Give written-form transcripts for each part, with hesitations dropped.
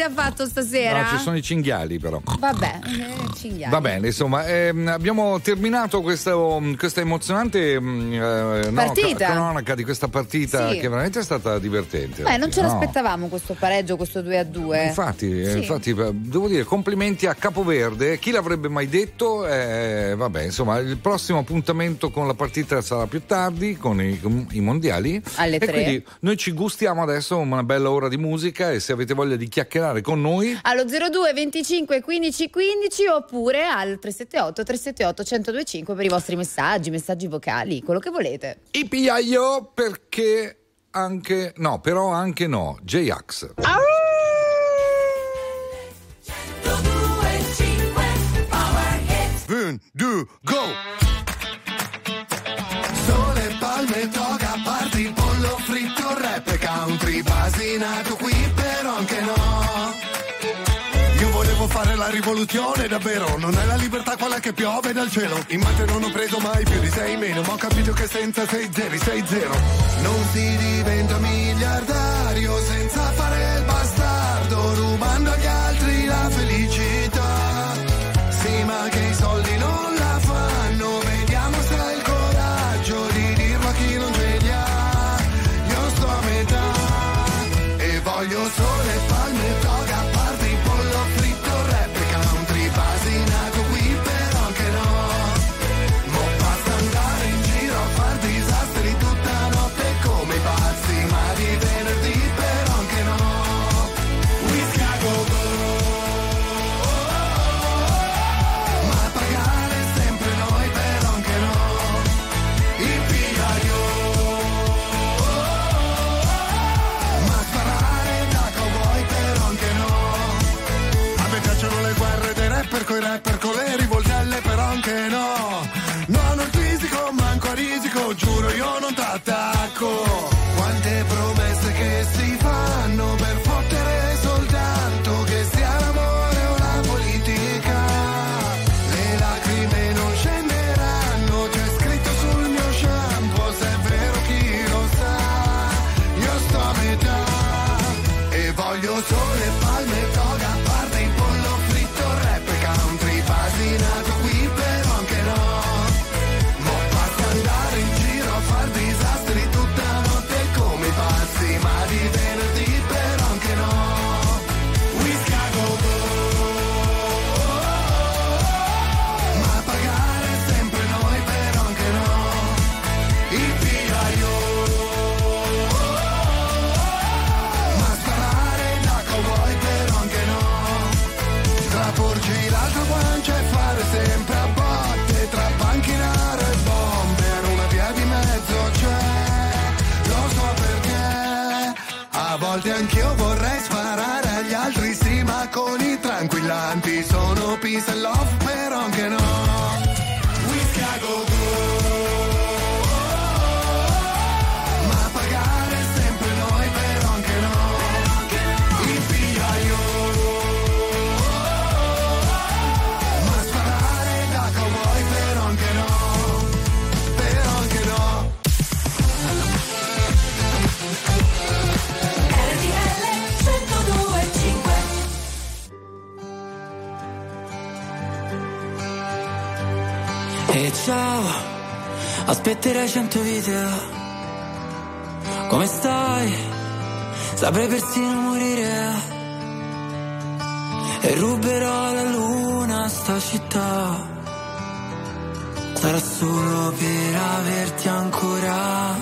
ha fatto stasera? No, ci sono i cinghiali però. Vabbè, cinghiali. Va bene, insomma, abbiamo terminato questa emozionante partita. cronaca di questa partita, sì, che veramente è stata divertente. Beh, non ce l'aspettavamo questo pareggio, questo 2-2. Infatti, devo dire complimenti a Capoverde. Chi l'avrebbe mai detto? Vabbè, insomma, il prossimo appuntamento con la partita sarà più tardi, con i mondiali. Alle 3. E quindi noi ci gustiamo adesso una bella ora di musica, e se avete voglia di chiacchierare con noi allo 02 25 15 15 oppure al 378 378 1025 per i vostri messaggi vocali, quello che volete. Ipiaio, perché anche no, però anche no, J-Ax. 1, 2, go! Sole, palme, toga, party, pollo fritto, rap, country, basinato qui, però anche no. Io volevo fare la rivoluzione, davvero. Non è la libertà quella che piove dal cielo. In mate non ho preso mai più di 6 meno, ma ho capito che senza 6 zeri, 6 0 non si diventa miliardario senza fare il bastardo, rubando agli altri la felicità. Sì, ma che i soldi non la fanno, vediamo se hai il coraggio di dirlo a chi non ce li ha. Io sto a metà e voglio sole, palme, toga, party, pollo fritto, rap, country, basinato qui, però anche no. Mo' basta andare in giro a far disastri tutta notte come i pazzi, ma di venerdì però anche no. Whisky a go-go. Coi rapper con le rivoltelle però anche no. Non ho il fisico, manco a risico, giuro io non t'attacco. Quante promesse che si fanno per fottere soltanto che sia l'amore o la politica. Le lacrime non scenderanno, c'è scritto sul mio shampoo, se è vero chi lo sa. Io sto a metà e voglio sole, palme, toga, party, pollo fritto, rap, country, basinato qui però anche no. Mo' basta andare in giro a far disastri tutta notte come i pazzi, ma di venerdì però anche no. Whisky a go-go. Ma pagare sempre noi però anche no. Il piaio. Ma sparare da cowboy però anche no. Tra porgi l'altra guancia e fare sempre a botte, tra panchinare e bomber, una via di mezzo c'è, lo so perché, a volte anch'io vorrei sparare agli altri, sì, ma con i tranquillanti sono peace and love, però anche no. Whisky a go-go. Ma pagare sempre noi, però anche no. Il piaio. E ciao, aspetterai 100 video. Come stai? Saprei persino morire. E ruberò la luna a sta città. Sarà solo per averti ancora.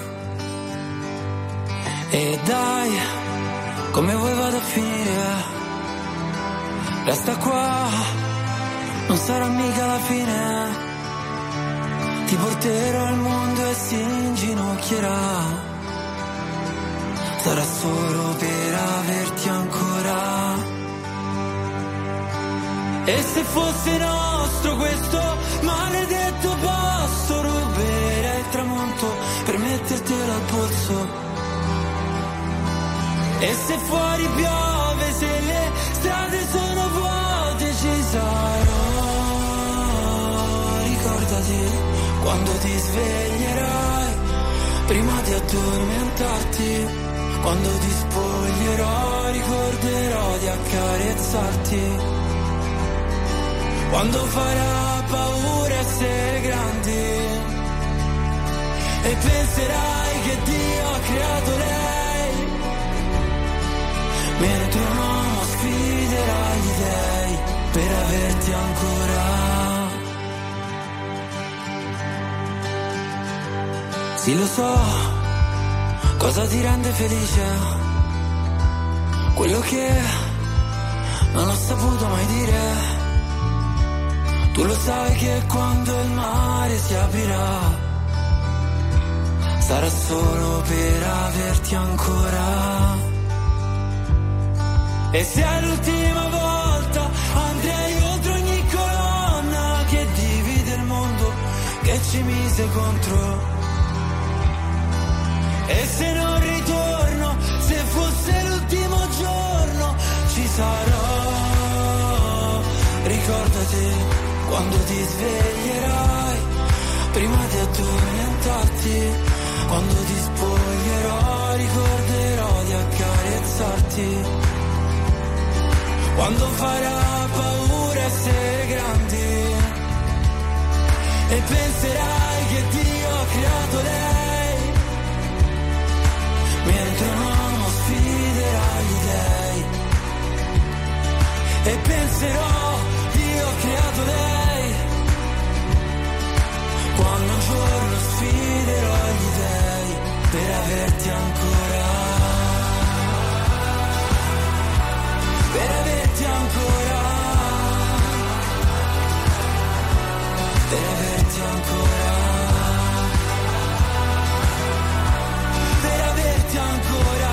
E dai, come vuoi vado a finire? Resta qua, non sarà mica la fine. Ti porterò al mondo e si inginocchierà. Sarà solo per averti ancora. E se fosse nostro questo maledetto posto, ruberei il tramonto per mettertelo al polso. E se fuori piove, se le strade sono vuote, ci sarò. Ricordati quando ti sveglierai, prima di addormentarti, Quando ti spoglierò ricorderò di accarezzarti. Quando farà paura essere grandi e penserai che Dio ha creato lei, mentre un uomo sfiderà gli dèi per averti ancora. Sì, lo so cosa ti rende felice, quello che non ho saputo mai dire. Tu lo sai che quando il mare si aprirà sarà solo per averti ancora. E se è l'ultima volta andrei oltre ogni colonna che divide il mondo, che ci mise contro. E se non ritorno, se fosse l'ultimo giorno, ci sarò. Ricordati quando ti sveglierai, prima di addormentarti. Quando ti spoglierò, ricorderò di accarezzarti. Quando farà paura essere grandi e penserai che Dio ha creato lei, mentre un uomo sfiderà gli dèi. E penserò, Dio ha creato lei, quando un giorno sfiderò gli dèi per averti ancora. Per averti ancora. Per averti ancora. Per averti ancora.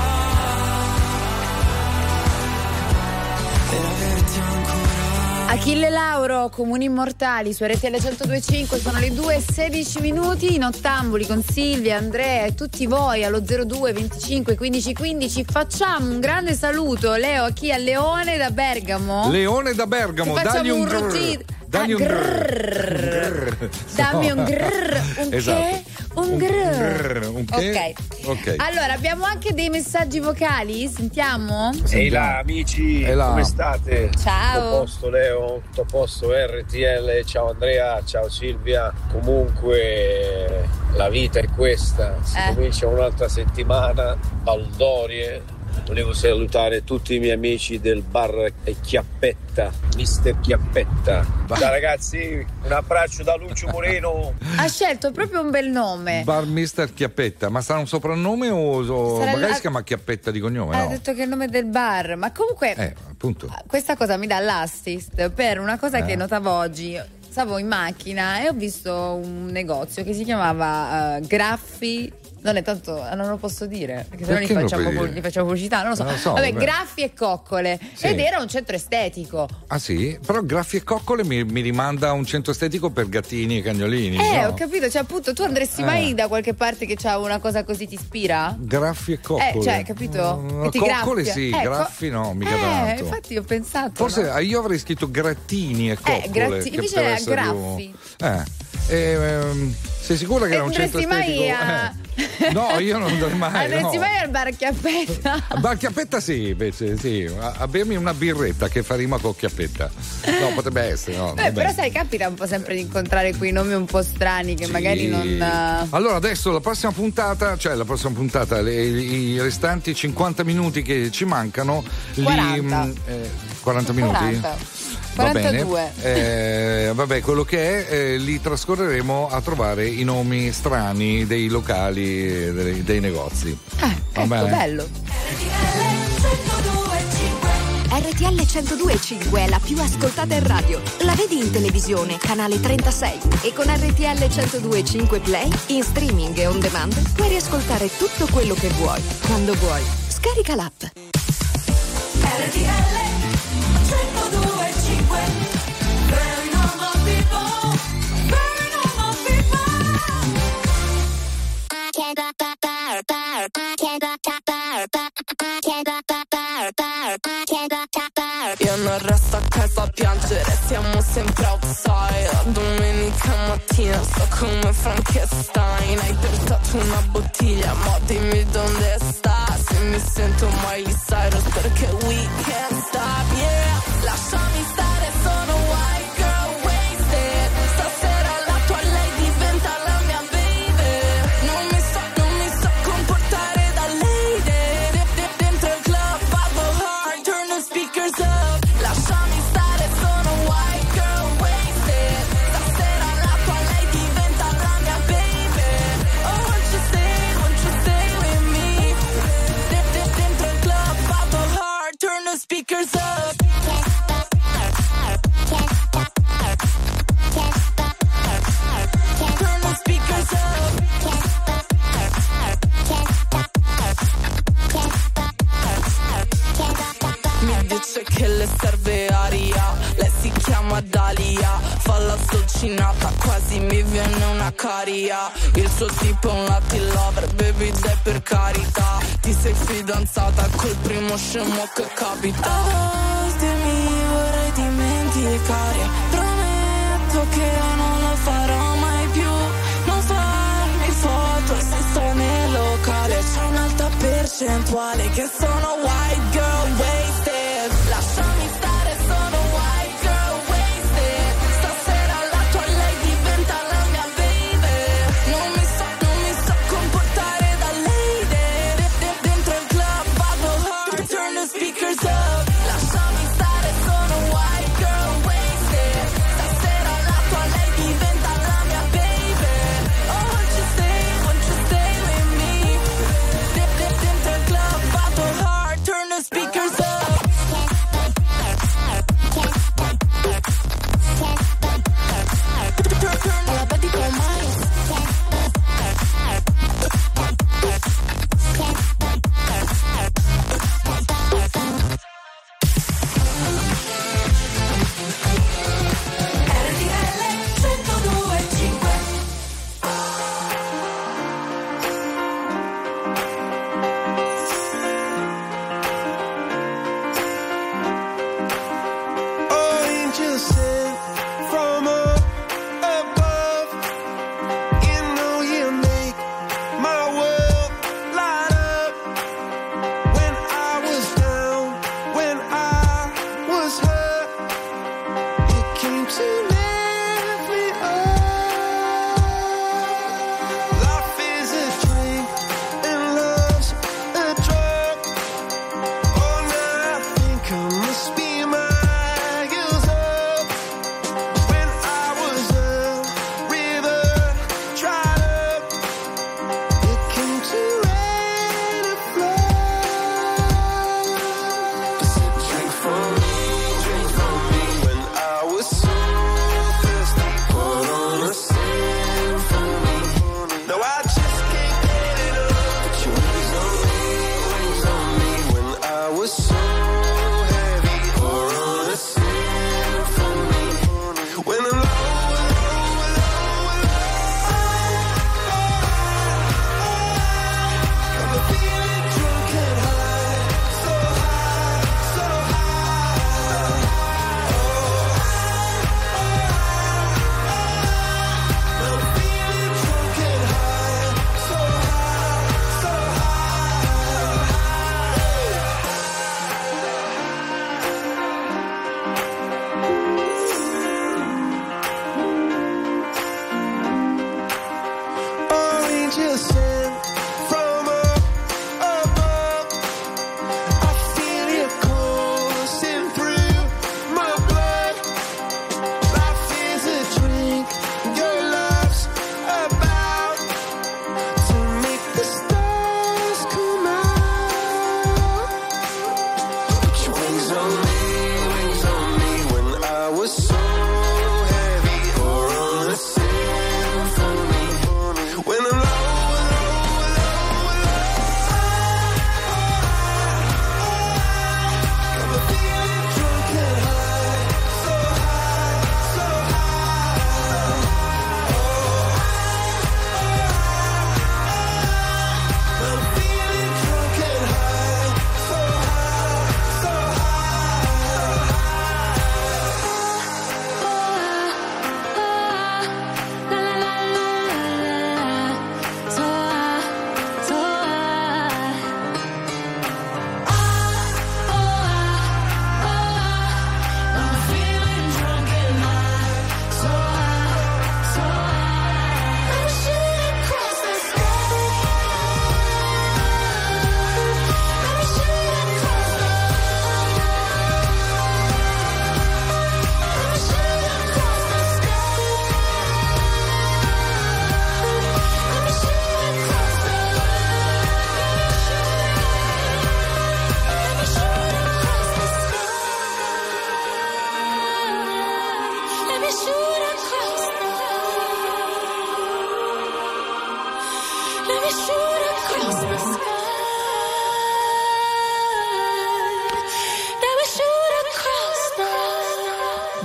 Per averti ancora. Achille Lauro, Comuni Immortali su RTL 102.5, sono le 2:16 minuti, in Ottamboli con Silvia, Andrea e tutti voi allo 02 25 15 15. Facciamo un grande saluto, Leo, a chi? A Leone da Bergamo. Leone da Bergamo, dagli un routine. Dagli un grrr. Dammi un grrr. Un esatto. che? Un grrr. Un che? Ok. Allora, abbiamo anche dei messaggi vocali, sentiamo? Ehi là amici, come state? Ciao. Tutto a posto Leo, tutto a posto RTL, ciao Andrea, ciao Silvia. Comunque la vita è questa, si comincia un'altra settimana, baldorie. Volevo salutare tutti i miei amici del bar Chiappetta, Mister Chiappetta. Ciao ragazzi, un abbraccio da Lucio Moreno. Ha scelto proprio un bel nome. Bar Mister Chiappetta, ma sarà un soprannome o magari si chiama Chiappetta di cognome? Ha no? detto che è il nome del bar, ma comunque appunto. Questa cosa mi dà l'assist per una cosa che notavo oggi. Stavo in macchina e ho visto un negozio che si chiamava Graffi. Non è tanto, non lo posso dire perché se no gli facciamo pubblicità, non lo so. Vabbè, Graffi e Coccole, ed era un centro estetico. Ah sì? Però Graffi e Coccole mi rimanda a un centro estetico per gattini e cagnolini. Ho capito, cioè appunto tu andresti mai da qualche parte che c'ha una cosa così, ti ispira? Graffi e Coccole. Cioè, capito? Che ti Coccole graffia. sì, Graffi no, mica tanto. Infatti ho pensato. Forse io avrei scritto Grattini e Coccole. Invece era Graffi. Sei sicura che era un centro estetico? No, io non andrei mai. Andresti mai al bar Chiappetta? Bar Chiappetta sì, invece sì. A bermi una birretta che fa rima con Chiappetta. No, potrebbe essere, no. Però sai, capita un po' sempre di incontrare quei nomi un po' strani che magari non. Allora adesso la prossima puntata, i restanti 50 minuti che ci mancano 40 minuti? 40. Va 42. bene, vabbè, quello che è, li trascorreremo a trovare i nomi strani dei locali, dei negozi. Va bene? Bello. RTL 102.5 è la più ascoltata in radio. La vedi in televisione, canale 36. E con RTL 102.5 Play, in streaming e on demand, puoi riascoltare tutto quello che vuoi, quando vuoi. Scarica l'app. RTL 102.5. Very normal people. Very normal Io non resto a casa a piangere, siamo sempre outside. Domenica mattina sto come Frankenstein. Hai portato una bottiglia, ma dimmi dove sta. Se mi sento Miley Cyrus perché we can't stop, yeah. Lasciami stare, sono white girl wasted. Stasera la tua lei diventa la mia baby. Non mi so comportare da lady. Dentro il club vado hard, turn the speakers up. Lasciami stare, sono white girl wasted. Stasera la tua lei diventa la mia baby. Oh, won't you stay with me? Dentro il club vado hard, turn the speakers up. Turn the speakers up. Mi dice che le serve aria, lei si chiama Dalia, fa la dolcinata, quasi mi viene una caria. Il suo tipo è un Latin lover, baby dai per carità. Ti sei fidanzata col primo scemo che capita. A volte mi vorrei dimenticare, prometto che non lo farò mai più. Non farmi foto se sto nel locale, c'è un'alta percentuale che sono white girl wasted. Lasciami stare, sono white girl wasted. Stasera la tua lei diventa la mia baby. Non mi so comportare da lady. Dentro il club vado hard, turn the speakers up. Lasciami stare, sono white girl wasted. Stasera la tua lei diventa la mia baby. Oh, won't you stay with me? Dentro il club vado hard, turn the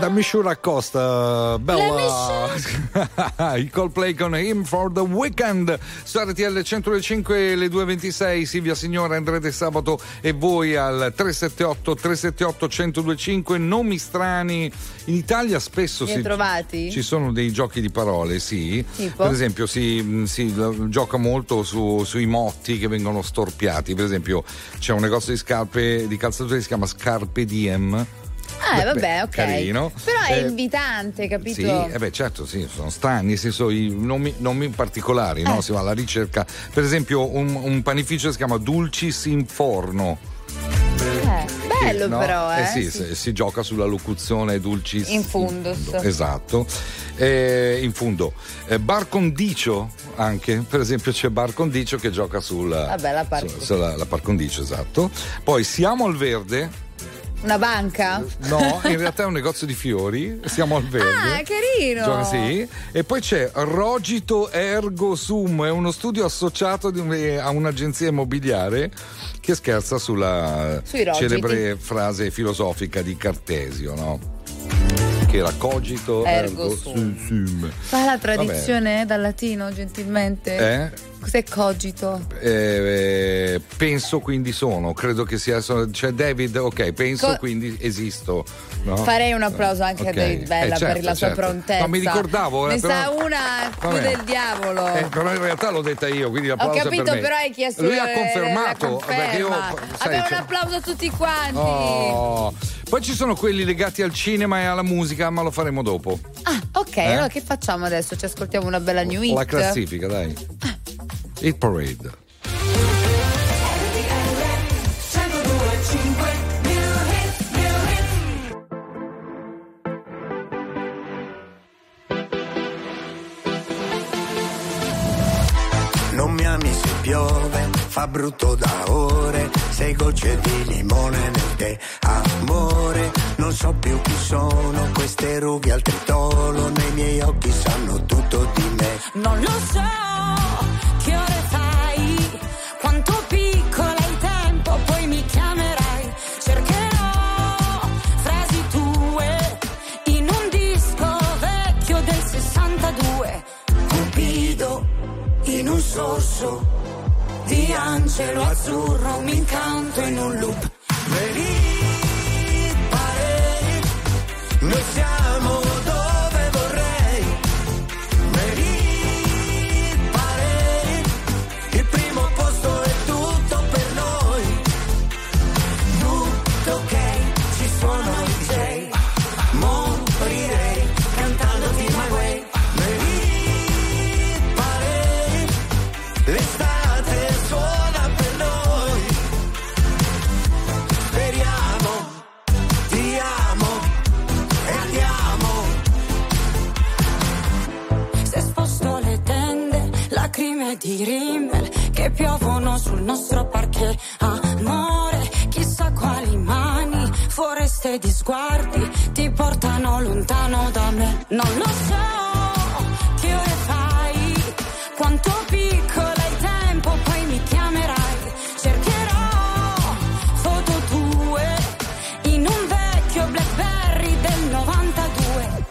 Da Misciura Costa, bella. I Coldplay con Him for the Weekend su RTL 105, le 2:26. Silvia Signora, Andrete Sabato e voi al 378-378-1025. Nomi strani in Italia spesso ci sono dei giochi di parole, sì. Tipo? Per esempio si gioca molto sui motti che vengono storpiati. Per esempio c'è un negozio di scarpe, di calzature che si chiama Scarpe Diem. Vabbè, ok. Carino. Però è invitante, capito? Sì, certo, sì, sono strani, nel senso i nomi particolari, no? Si va alla ricerca. Per esempio, un panificio si chiama Dulcis in Forno. Bello, no? Però, sì. Si gioca sulla locuzione Dulcis in fundus. Esatto. In fundo. Bar Condicio anche, per esempio c'è Bar Condicio che gioca sulla la Par Condicio, esatto. Poi Siamo al Verde. Una banca? No, in realtà è un negozio di fiori. Siamo al Verde. Ah, carino! Sì. E poi c'è Rogito Ergo Sum, è uno studio associato a un'agenzia immobiliare che scherza sulla celebre frase filosofica di Cartesio, no? Che era cogito ergo sum. Fa la tradizione dal latino, gentilmente? Cos'è cogito? Penso, quindi sono. Credo che sia. C'è David, ok, penso, quindi esisto. No? Farei un applauso anche a David Bella per la sua prontezza. No, mi ricordavo. Ne sa una più del diavolo. Però in realtà l'ho detta io, quindi l'applauso. Ho capito, per me. però hai chiesto. Lui ha confermato. Abbiamo un applauso a tutti quanti. Oh. Poi ci sono quelli legati al cinema e alla musica, ma lo faremo dopo. Ok, allora che facciamo adesso? Ci ascoltiamo una bella new hit? La classifica, dai. Hit Parade. Non mi ami se piove, fa brutto da ore, sei gocce di limone nel tè, amore, non so più chi sono, queste rughe al tritolo, nei miei occhi sanno tutto di me. Non lo so che ore fai, quanto piccola il tempo, poi mi chiamerai, cercherò frasi tue in un disco vecchio del 62. Cupido in un sorso di angelo azzurro, mi incanto in un loop. Vedi, pare, noi siamo dove vorrei. Vedi, pare, il primo posto è tutto per noi. Tutto ok, ci suono i DJ, morirei cantandoti My Way. L'estate suona per noi, speriamo, ti amo e andiamo. Se sposto le tende, lacrime di Rimmel che piovono sul nostro parquet, amore, chissà quali mani, foreste di sguardi ti portano lontano da me. Non lo so che ore fai, quanto piccola il tempo, poi mi chiamerai, cercherò foto tue in un vecchio Blackberry del 92.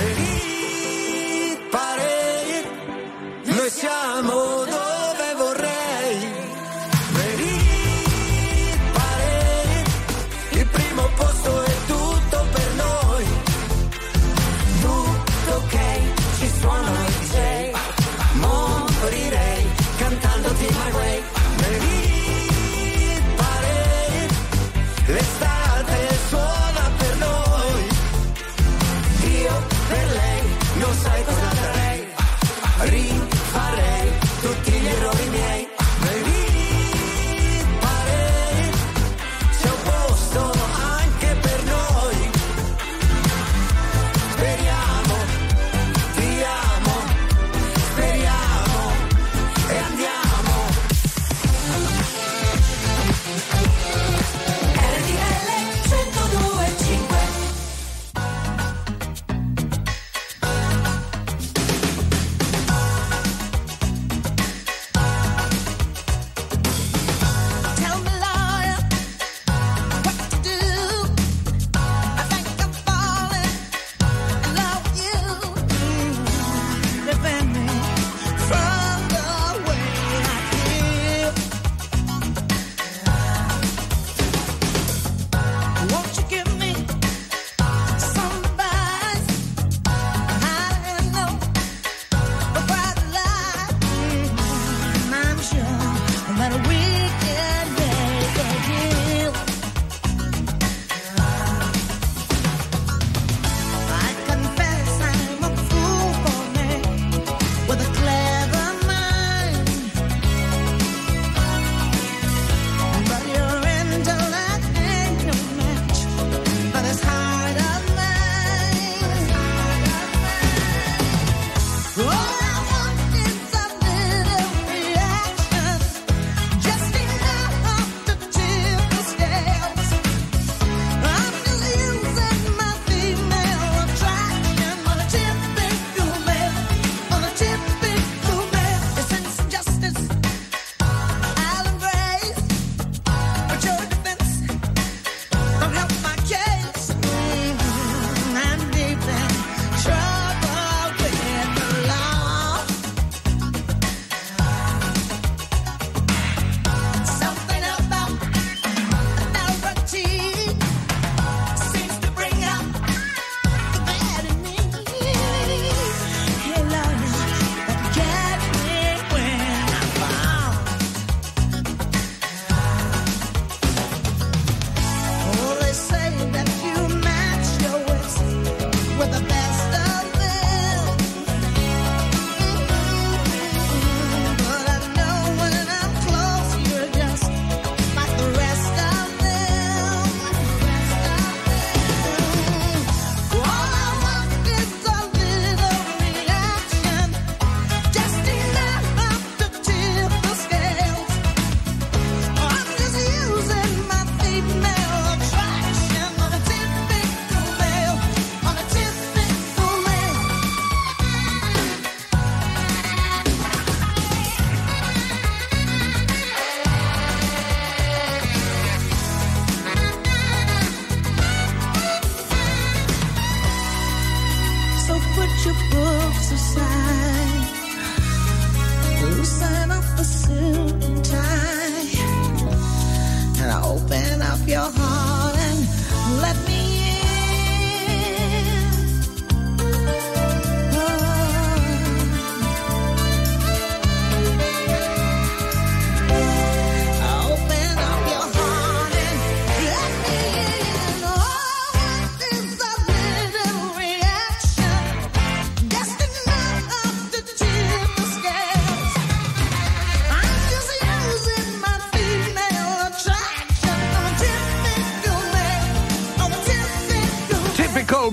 Vedi, pare, noi siamo dove vorrei. Vedi, pare, il primo posto è tutto per noi. Tutto ok,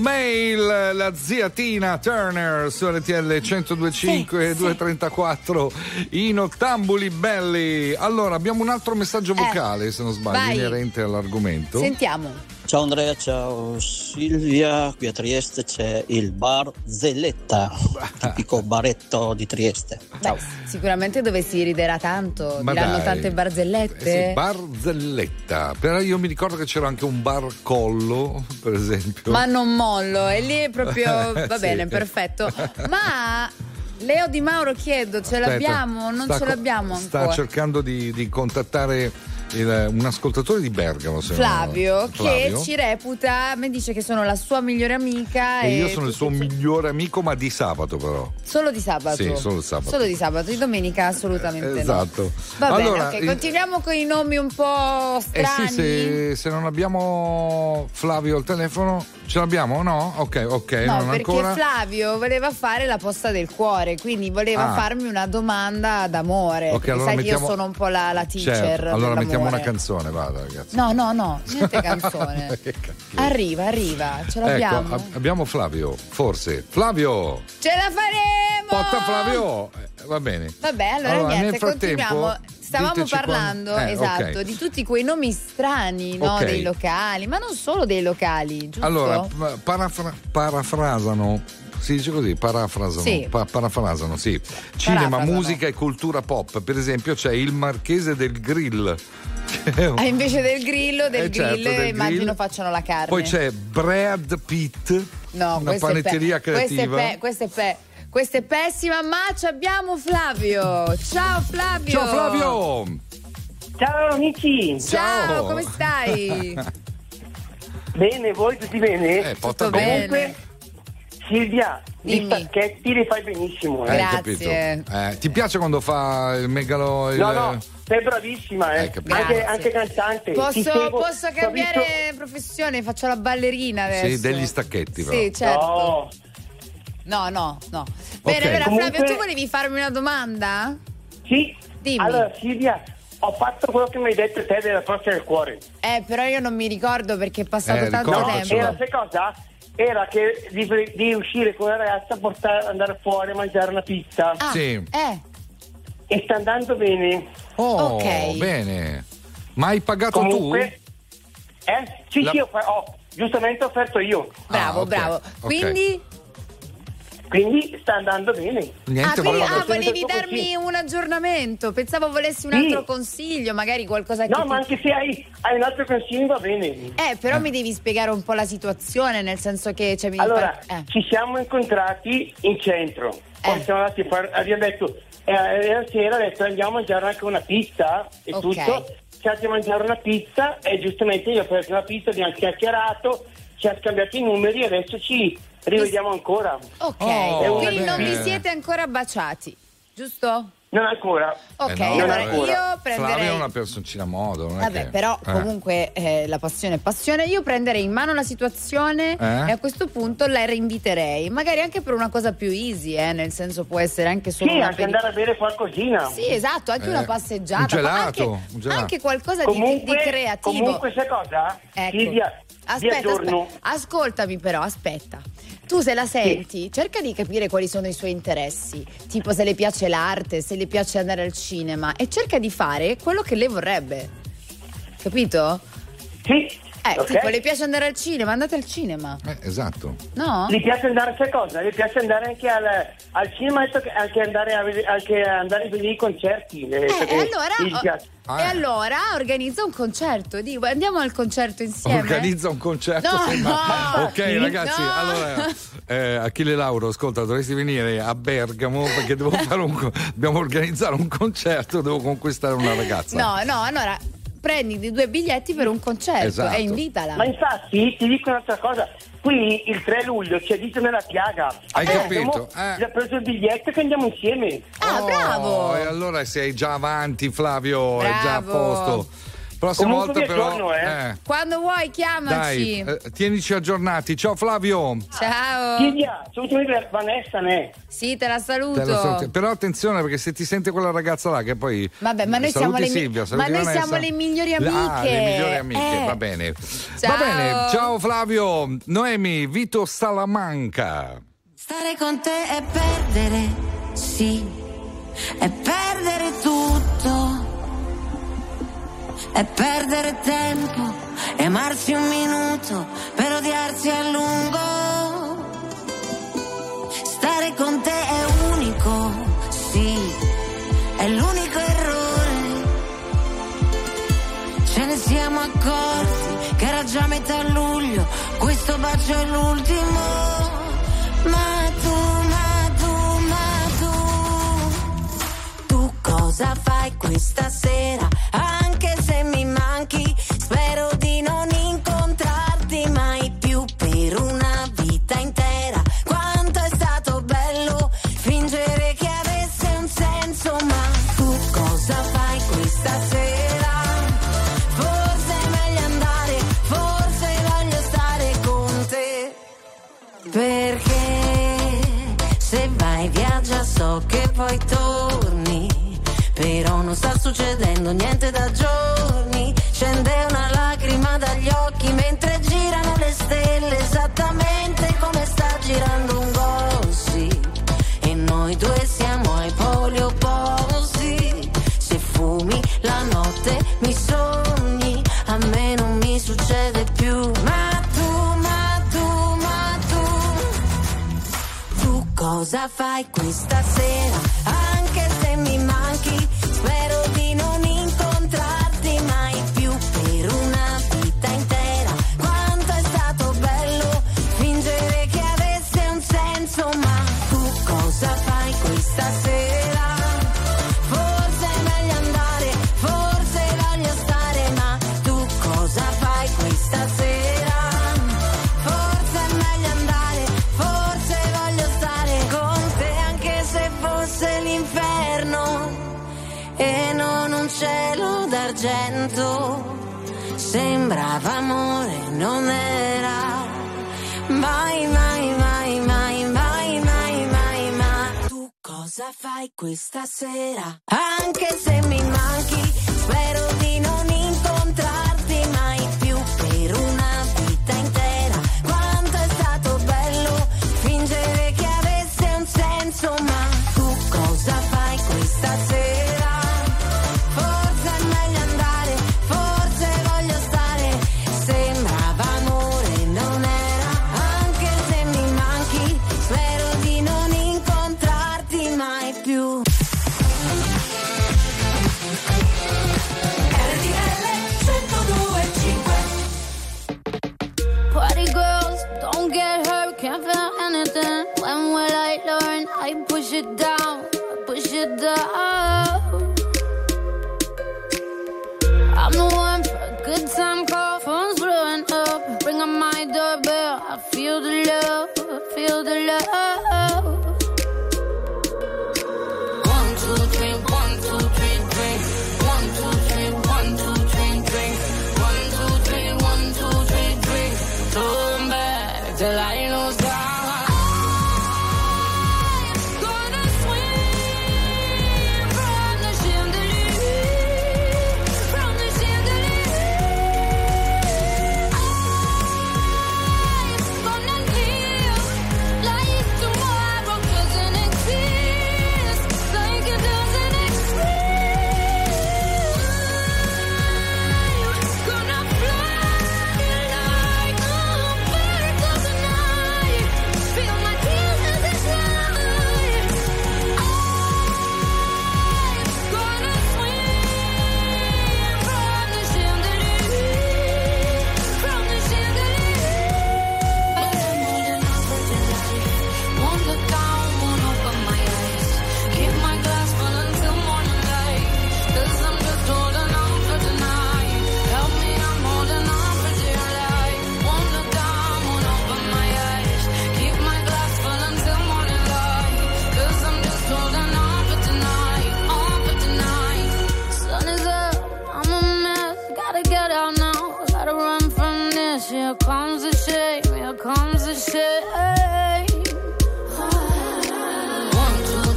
Mail, la zia Tina Turner su RTL 102.5 e 234 in Ottambuli belli. Allora, abbiamo un altro messaggio vocale, se non sbaglio, inerente all'argomento. Sentiamo. Ciao Andrea, ciao Silvia, qui a Trieste c'è il bar Zelletta, tipico baretto di Trieste. Beh, sicuramente dove si riderà tanto, ma diranno dai, tante barzellette. Sì, bar Zelletta, però io mi ricordo che c'era anche un bar Collo, per esempio. Ma non mollo, e lì è proprio, va bene, perfetto. Ma Leo Di Mauro chiedo, ce l'abbiamo? Non ce l'abbiamo ancora. Sta cercando di contattare un ascoltatore di Bergamo, Flavio, che ci reputa, mi dice che sono la sua migliore amica e io sono il suo migliore amico, ma di sabato però. Solo di sabato? Sì, solo il sabato. Solo di sabato, di domenica assolutamente esatto. no. Va allora, bene, ok, continuiamo con i nomi un po' strani. Sì, se non abbiamo Flavio al telefono, ce l'abbiamo? No? Ok, no, non perché ancora. Flavio voleva fare la posta del cuore, quindi voleva farmi una domanda d'amore. Ok, allora sai che io sono un po' la teacher. Certo, allora mettiamo una canzone, vada ragazzi. No, niente canzone. Arriva, ce l'abbiamo. Ecco, abbiamo Flavio, forse. Flavio! Ce la faremo! Porta Flavio! Va bene. Vabbè, allora niente, nel frattempo, continuiamo. Stavamo parlando, esatto, di tutti quei nomi strani, no? Dei locali, ma non solo dei locali, giusto? Allora, parafrasano. Si dice così, parafrasano. Sì. Parafrasano, sì. Cinema, musica e cultura pop. Per esempio c'è il Marchese del Grill. Invece del grillo, certo, immagino facciano la carne. Poi c'è Brad Pitt, una panetteria creativa. Questa è pessima, ma ci abbiamo Flavio. Ciao Flavio. Ciao Flavio. Ciao amici. Ciao, come stai? Bene, voi tutti bene? Tutto bene. Comunque, Silvia, gli stacchetti li fai benissimo. Grazie. Ti piace quando fa il megalo? No, sei bravissima, anche cantante. Posso cambiare professione? Faccio la ballerina adesso. Sì, degli stacchetti però. Sì, certo. No. Bene, allora comunque... Flavio, tu volevi farmi una domanda? Sì. Dimmi. Allora Silvia, ho fatto quello che mi hai detto te della posta del cuore. Però io non mi ricordo perché è passato tanto tempo. Era sai cosa? Era che di uscire con la ragazza, andare fuori a mangiare una pizza. Sì. E sta andando bene. Oh, ok. Bene. Ma hai pagato comunque, tu? Sì, giustamente ho offerto io. Bravo. Quindi sta andando bene. Niente, volevi darmi un aggiornamento. Pensavo volessi un altro consiglio, magari qualcosa che. No, ma anche se hai un altro consiglio va bene. Però mi devi spiegare un po' la situazione, nel senso che ci siamo incontrati in centro. Poi siamo andati abbiamo detto la sera andiamo a mangiare anche una pizza e tutto. Siamo andati a mangiare una pizza e giustamente io ho preso una pizza, abbiamo chiacchierato, ci ha scambiato i numeri e adesso ci rivediamo ancora. Ok, quindi non vi siete ancora baciati, giusto? Non ancora. Ok, allora io prenderei. Flavio è una personcina a modo. Però comunque la passione è passione. Io prenderei in mano la situazione e a questo punto la reinviterei. Magari anche per una cosa più easy, nel senso può essere anche solo anche andare a bere qualcosina. Sì, esatto, anche una passeggiata. Un gelato. Anche qualcosa di creativo. Comunque sai cosa? Ecco. Silvia, ascoltami però, aspetta. Tu se la senti, cerca di capire quali sono i suoi interessi, tipo se le piace l'arte, se le piace andare al cinema, e cerca di fare quello che lei vorrebbe, capito? Sì. Tipo le piace andare al cinema, andate al cinema. Esatto. No? Gli piace andare a cosa? Le piace andare anche al cinema e anche andare a vedere i concerti. E allora organizza un concerto, andiamo al concerto insieme. Organizza un concerto. Ok ragazzi, allora Achille Lauro, ascolta, dovresti venire a Bergamo perché dobbiamo organizzare un concerto, devo conquistare una ragazza. No, allora prendi 2 biglietti per un concerto e invitala. Ma infatti ti dico un'altra cosa, qui il 3 luglio c'è Dito nella piaga. Hai capito? Già preso il biglietto che andiamo insieme. Bravo. E allora sei già avanti, Flavio, è già a posto. Prossima Comunque volta però torno, quando vuoi chiamaci. Dai, tienici aggiornati. Ciao Flavio. Ciao. Silvia, saluto Vanessa, ne? Sì, te la saluto. Però attenzione, perché se ti sente quella ragazza là che poi vabbè, ma noi siamo le Silvia, siamo le migliori amiche. Le migliori amiche, va bene. Ciao. Va bene. Ciao Flavio. Noemi, Vito Salamanca. Stare con te è perdere, sì, è perdere tutto, è perdere tempo, è amarsi un minuto per odiarsi a lungo. Stare con te è unico, sì, è l'unico errore. Ce ne siamo accorti che era già metà luglio, questo bacio è l'ultimo. Ma tu cosa fai questa sera? Anche se mi manchi, spero di non incontrarti mai più per una vita intera. Quanto è stato bello fingere che avesse un senso, ma tu cosa fai questa sera? Forse è meglio andare, forse voglio stare con te, perché se vai viaggia so che poi torni, però non sta succedendo niente da giorni. Scende una lacrima dagli occhi mentre girano le stelle, esattamente come sta girando un gossip, e noi due siamo ai poli opposti. Se fumi la notte mi sogni, a me non mi succede più. Cosa fai questa sera? Anche se mi manchi, spero di non incontrarti mai più per una vita intera. Quanto è stato bello fingere che avesse un senso, ma tu cosa fai questa sera? Forse è meglio andare, forse voglio stare, ma tu cosa fai questa sera? Forse è meglio andare, forse voglio stare con te, anche se fosse l'inferno e non un cielo d'argento. Sembrava amore, non era mai, mai, mai, mai, mai, mai, mai, ma tu cosa fai questa sera? Anche se mi manchi, spero di non incontrarti mai più per una vita intera. Quanto è stato bello fingere che avesse un senso, ma tu cosa fai questa sera? Forse è meglio andare, forse voglio stare. Sembrava amore, non era. Anche se mi manchi, spero di non incontrarti mai più. Party girls, don't get hurt, can't feel anything. When will I learn? I push it down, push it down. I'm the one for a good time call, phone's blowing up. Bring on my doorbell, I feel the love, feel the love. 1, 2, 3, 1, 2, 3, drink. 1, 2, 3, 1, 2, 3, drink. 1, 2, 3, 1, 2, 3, drink. Turn back till I lose God. Gonna swim right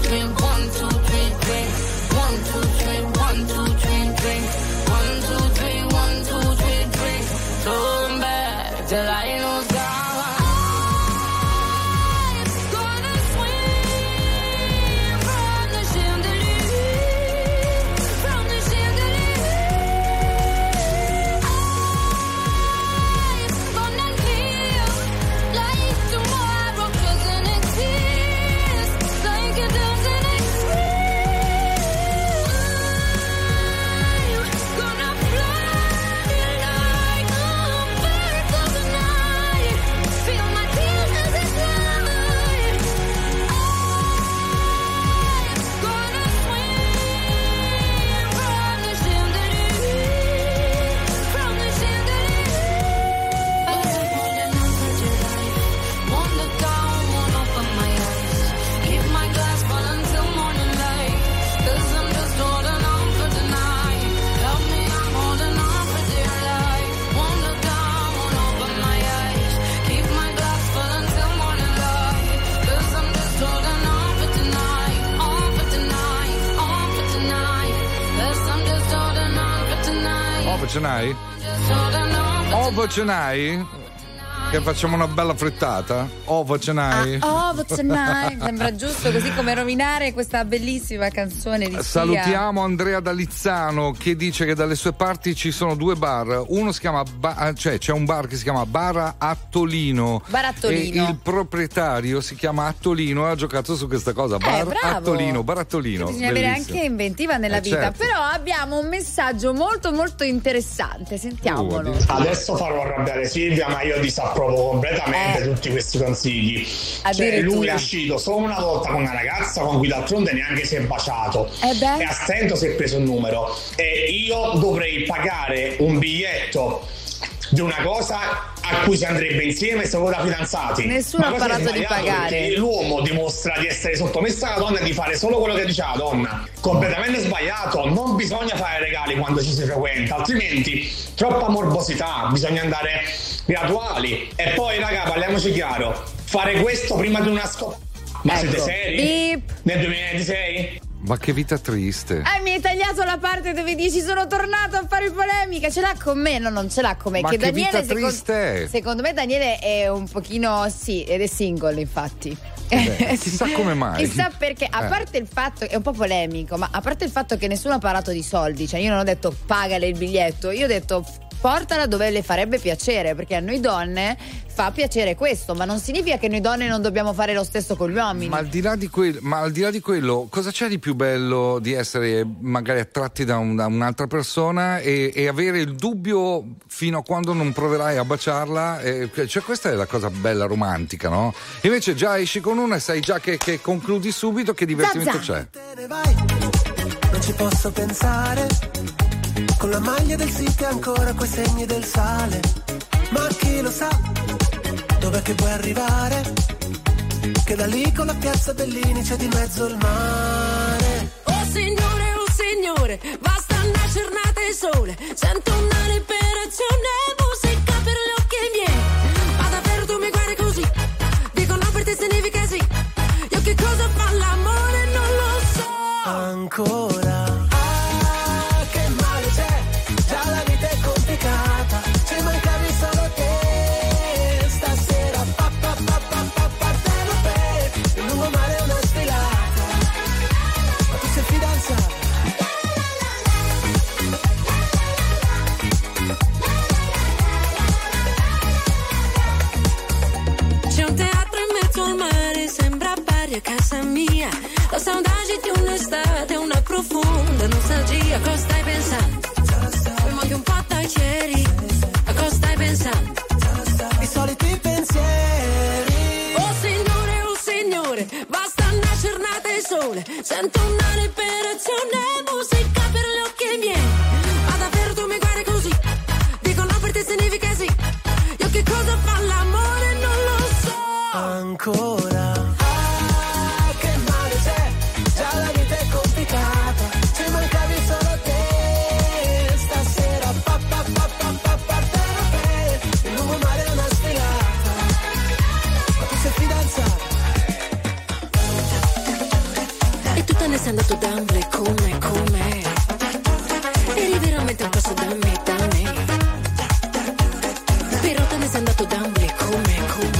3, 1, 2, 3, drink. 1, 2, 3, 1, 2, 3, drink. 1, 2, 3, 1, 2, 3, drink. Turn back till I know God. Cenai? Che facciamo una bella frittata? Cenai? Cenai. Sembra giusto, così come rovinare questa bellissima canzone di Sia. Salutiamo Andrea da Lizzano che dice che dalle sue parti ci sono due bar. Uno si chiama c'è un bar che si chiama Bar Attolino. Bar Attolino. E il proprietario si chiama Attolino e ha giocato su questa cosa. Bar Attolino. Bisogna avere anche inventiva nella vita. Certo. Però abbiamo un messaggio molto molto interessante. Sentiamolo. Adesso farò arrabbiare Silvia, ma io disapprovo completamente tutti questi consigli. Cioè, lui è uscito solo una volta con una ragazza con cui d'altronde neanche si è baciato e a stento si è preso un numero, e io dovrei pagare un biglietto di una cosa a cui si andrebbe insieme solo da fidanzati. Nessuno ha parlato di pagare. L'uomo dimostra di essere sottomesso alla donna e di fare solo quello che dice la donna. Completamente sbagliato. Non bisogna fare regali quando ci si frequenta, altrimenti troppa morbosità. Bisogna andare graduali. E poi, raga, parliamoci chiaro, fare questo prima di una ma siete seri? Beep. Nel 2026? Ma che vita triste. Mi hai tagliato la parte dove dici sono tornato a fare polemica. Ce l'ha con me? No, non ce l'ha con me. Ma che Daniele, vita triste. Secondo me Daniele è un pochino, sì, ed è single infatti. Chissà come mai. Chissà perché, a parte il fatto, è un po' polemico, ma a parte il fatto che nessuno ha parlato di soldi, cioè io non ho detto pagale il biglietto, io ho detto portala dove le farebbe piacere, perché a noi donne fa piacere questo, ma non significa che noi donne non dobbiamo fare lo stesso con gli uomini. Ma al di là di quello, cosa c'è di più bello di essere magari attratti da un'altra persona e avere il dubbio fino a quando non proverai a baciarla? Cioè, questa è la cosa bella, romantica, no? Invece già esci con una e sai già che concludi subito, che divertimento c'è. Non ci posso pensare, con la maglia del City ancora quei segni del sale. Ma chi lo sa dov'è che puoi arrivare, che da lì con la piazza Bellini c'è di mezzo il mare. Oh signore, basta una giornata di sole, sento una liberazione, musica per gli occhi miei. Ma davvero tu mi guardi così, dico no per te significa sì. Io che cosa fa l'amore non lo so. Ancora che male c'è, già la vita è complicata, ci mancavi solo te. Stasera Partenopei, il lungomare è una sfilata, ma tu sei fidanzata. C'è un teatro in mezzo al mare, sembra pari a casa mia. La saudade di un'estate, una profonda nostalgia. Cosa stai pensando? Mi manchi un po' da ieri. A cosa stai pensando? I soliti pensieri. Oh signore, basta una giornata di sole, sento una liberazione, musica per gli occhi miei. Ma davvero tu mi guardi così, dico no per te significa sì. Io che cosa fa l'amore non lo so. Ancora che male c'è, già la vita è complicata, ci mancavi solo te. Stasera Partenopei, il lungomare è una sfilata, ma tu sei fidanzata. te ne sei andato d'amore come eri veramente un passo da me però te ne sei andato d'amore come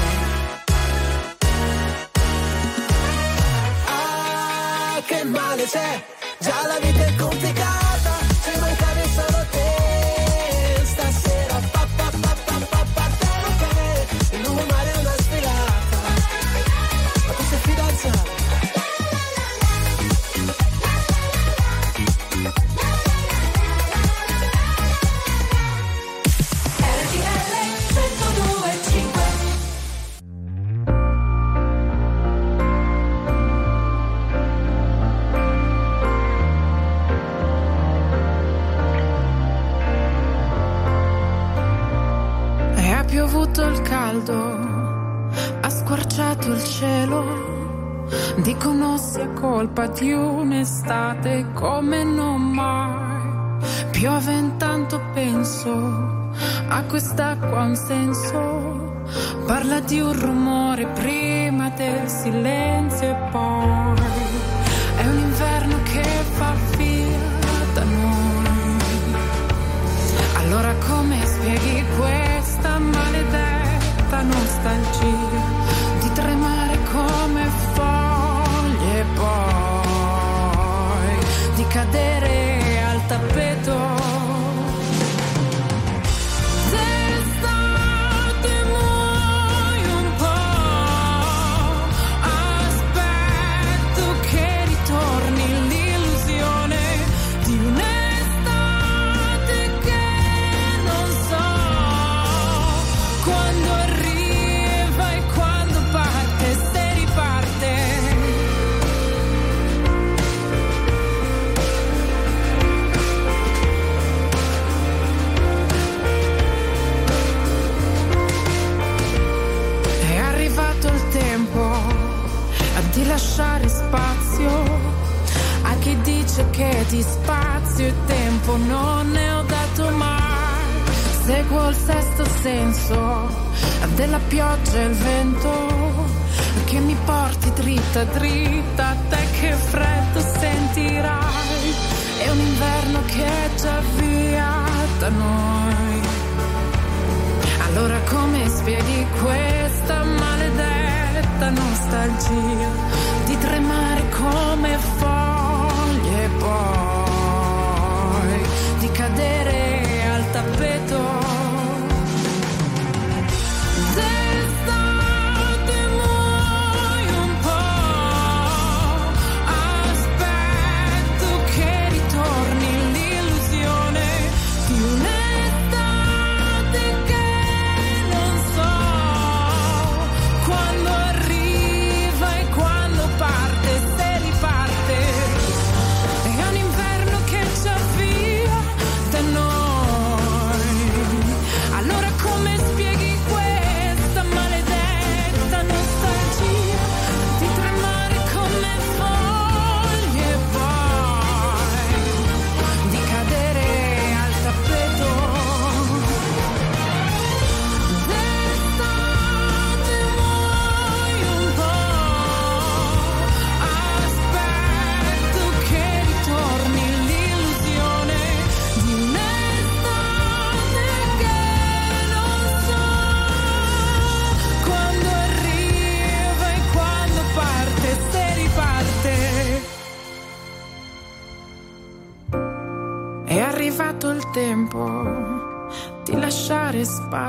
ah, che male c'è, già la vita è complicata, ci mancavi solo te stasera, pa te il lungomare è una sfilata, ma tu sei fidanzata. Il caldo ha squarciato il cielo, dicono sia colpa di un'estate come non mai. Piove intanto penso a quest'acqua un senso, parla di un rumore prima del silenzio e poi è un inverno che fa via da noi. Allora come spieghi questa maledetta nostalgia di tremare come foglie e poi di cadere al tappeto? Di lasciare spazio a chi dice che di spazio e tempo non ne ho dato mai. Seguo il sesto senso della pioggia e il vento che mi porti dritta dritta, te che freddo sentirai. È un inverno che è già via da noi. Allora come spieghi questa maledetta nostalgia di tremare come foglie e poi di cadere al tappeto? È arrivato il tempo di lasciare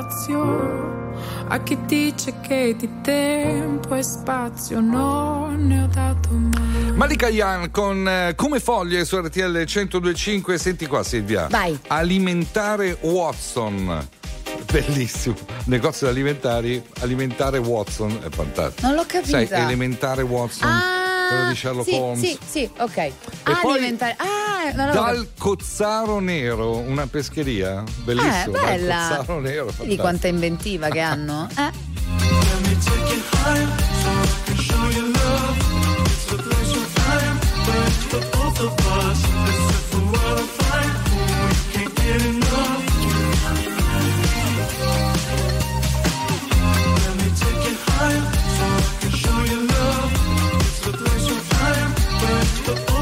spazio a chi dice che di tempo e spazio non ne ho dato mai. Malika Ayane con Come Foglie su RTL 102.5. Senti qua Silvia. Vai. Alimentare Watson. Bellissimo. Negozio di alimentare Watson è fantastico. Non l'ho capita. Sai, elementare Watson. Quello di Sherlock Holmes. Sì, ok. E poi dal Cozzaro Nero, una pescheria bellissima. Bella. Dal Cozzaro Nero, vedi quanta inventiva che hanno? The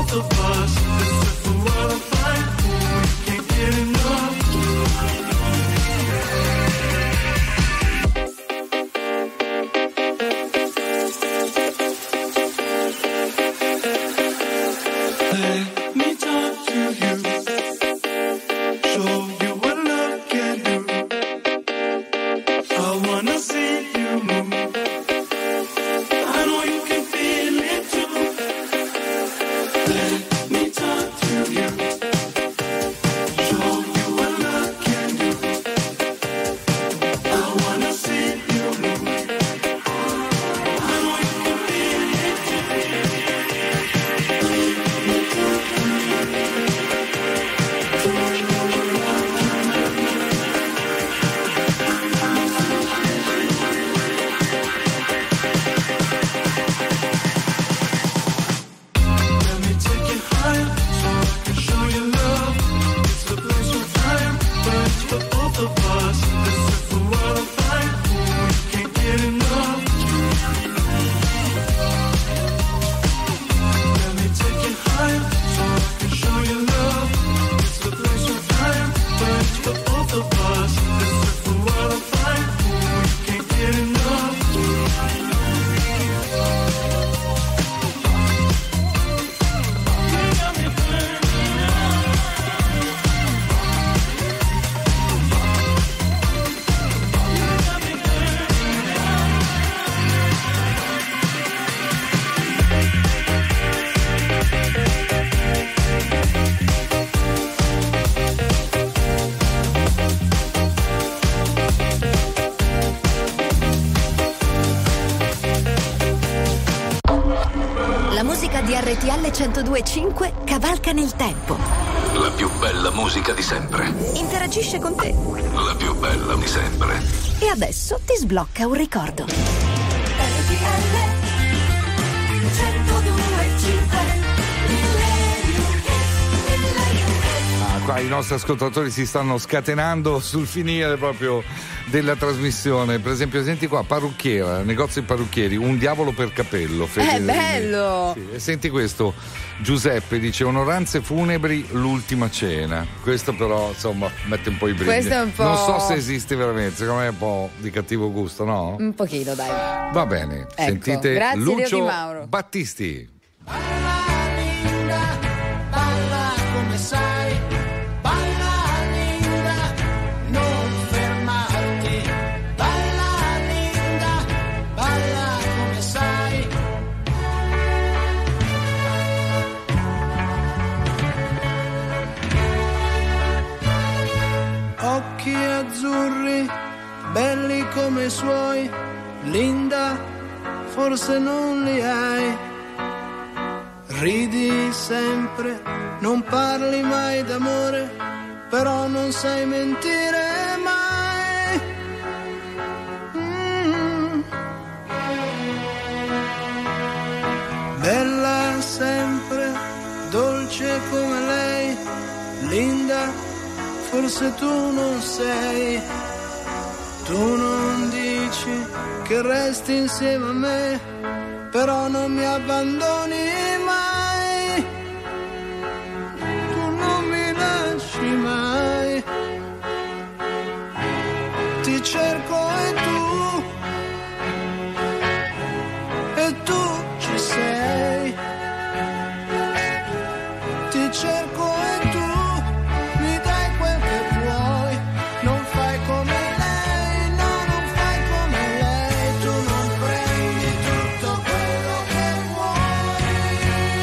higher so I can show you love. It's the place on fire, burns for both of us. This is the world of fire, we can't get enough. Let me take you higher so I can show you love. It's the place on fire, burns for both of us. This is the world of fire, we can't get enough. La musica di RTL 102.5 cavalca nel tempo. La più bella musica di sempre. Interagisce con te. La più bella di sempre. E adesso ti sblocca un ricordo. RTL 102.5. Qua i nostri ascoltatori si stanno scatenando sul finire proprio della trasmissione. Per esempio, senti qua, parrucchiera, negozio di parrucchieri, un diavolo per capello. È bello! Sì. E senti questo, Giuseppe dice onoranze funebri, l'ultima cena. Questo però, insomma, mette un po' i brividi. Questo è un po'... Non so se esiste veramente, secondo me è un po' di cattivo gusto, no? Un pochino, dai. Va bene, ecco. Sentite Grazie, Lucio Mauro Battisti. Balla linda, balla come sai. Occhi azzurri, belli come i suoi, Linda, forse non li hai. Ridi sempre, non parli mai d'amore, però non sai mentire mai. Bella sempre, dolce come lei, Linda, forse tu non sei. Tu non dici che resti insieme a me, però non mi abbandoni mai. Tu non mi lasci mai. Ti cerco e tu ci sei. Ti cerco e tu mi dai quel che puoi. Non fai come lei, no, non fai come lei. Tu non prendi tutto quello che vuoi.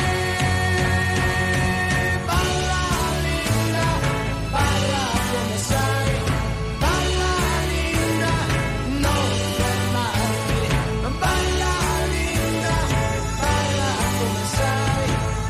Balla linda, balla come sai. Balla linda, non fermarti. Balla linda, balla come sai.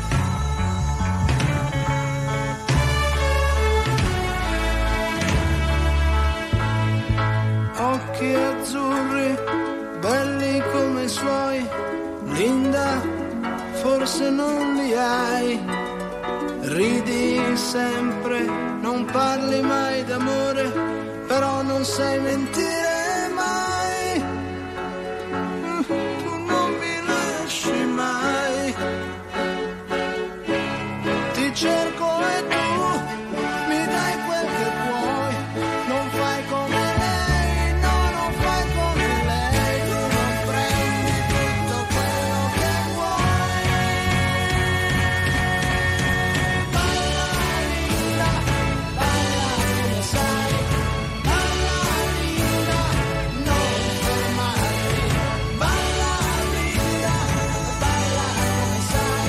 Occhi azzurri, belli come i suoi, Linda, forse non li hai. Ridi sempre, non parli mai d'amore, però non sai mentire mai. Tu non mi lasci mai. Ti cerco e tu mi dai quel che puoi. Non fai come lei, no, non fai come lei. Tu non prendi tutto quello che vuoi. Balla linda, balla come sai. Balla linda, non fermarti. Balla linda, balla come sai.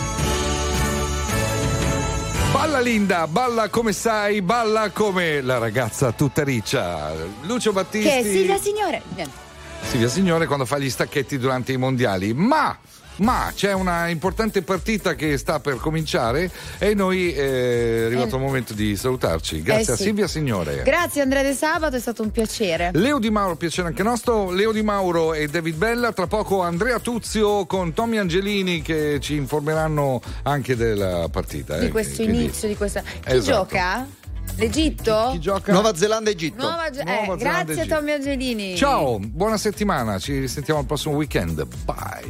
Balla Linda, balla come sai, balla come la ragazza tutta riccia. Lucio Battisti. Che è Silvia Signore. Niente. Silvia Signore quando fa gli stacchetti durante i mondiali. Ma ma c'è una importante partita che sta per cominciare e noi è arrivato il momento di salutarci. Grazie a Silvia Signore. Grazie Andrea De Sabato, è stato un piacere. Leo Di Mauro, piacere anche nostro. Leo Di Mauro e David Bella, tra poco Andrea Tuzio con Tommy Angelini che ci informeranno anche della partita. Di questo inizio, di questa. Chi gioca? L'Egitto? Chi gioca? Nuova Zelanda-Egitto. Grazie a Tommy Angelini. Ciao, buona settimana, ci risentiamo al prossimo weekend. Bye.